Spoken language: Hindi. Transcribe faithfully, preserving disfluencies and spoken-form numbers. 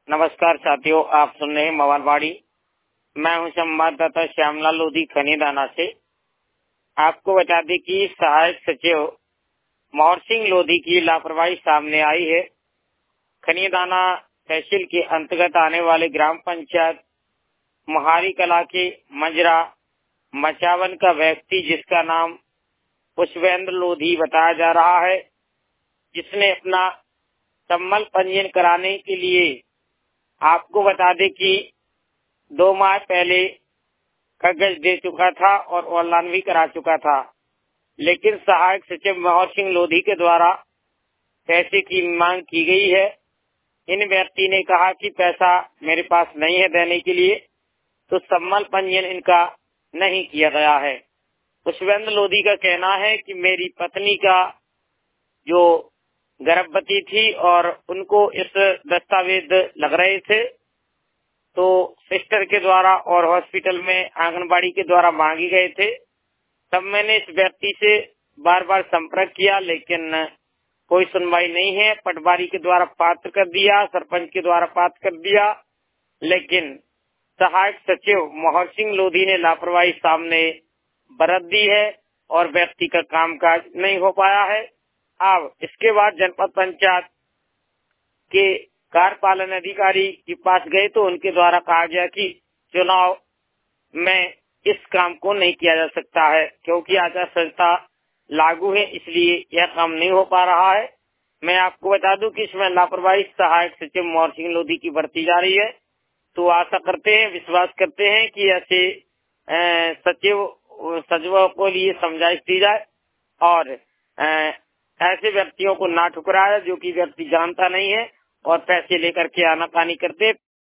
नमस्कार साथियों, आप सुन रहे हैं मवालवाड़ी। मैं हूं संवाददाता श्यामलाल लोधी खनीदाना से। आपको बता दें कि सहायक सचिव मोहर सिंह लोधी की लापरवाही सामने आई है। खनीदाना तहसील के अंतर्गत आने वाले ग्राम पंचायत मुहारी कला के मंजरा मचावन का व्यक्ति, जिसका नाम पुष्पेंद्र लोधी बताया जा रहा है, जिसने अपना सम्मल पंजीयन कराने के लिए, आपको बता दें कि दो माह पहले कागज दे चुका था और ऑनलाइन भी करा चुका था, लेकिन सहायक सचिव मोहर सिंह लोधी के द्वारा पैसे की मांग की गई है। इन व्यक्ति ने कहा कि पैसा मेरे पास नहीं है देने के लिए, तो सम्मल पंजीयन इनका नहीं किया गया है। पुष्पेंद्र लोधी का कहना है कि मेरी पत्नी का जो गर्भवती थी और उनको इस दस्तावेज लग रहे थे, तो सिस्टर के द्वारा और हॉस्पिटल में आंगनबाड़ी के द्वारा मांगे गए थे। तब मैंने इस व्यक्ति से बार बार संपर्क किया, लेकिन कोई सुनवाई नहीं है। पटवारी के द्वारा पात्र कर दिया, सरपंच के द्वारा पात्र कर दिया, लेकिन सहायक सचिव मोहर सिंह लोधी ने लापरवाही सामने बरत दी है और व्यक्ति का कामकाज नहीं हो पाया है। अब इसके बाद जनपद पंचायत के कार्यपालन अधिकारी के पास गए तो उनके द्वारा कहा गया कि चुनाव में इस काम को नहीं किया जा सकता है, क्योंकि आचार संहिता लागू है, इसलिए यह काम नहीं हो पा रहा है। मैं आपको बता दूं कि इसमें लापरवाही सहायक सचिव मोहर सिंह लोधी की बरती जा रही है। तो आशा करते हैं, विश्वास करते हैं कि ऐसे सचिव सचिवों को लिए समझाइश दी जाए और ऐसे व्यक्तियों को ना ठुकराए जो कि व्यक्ति जानता नहीं है और पैसे लेकर के आनाकानी करते।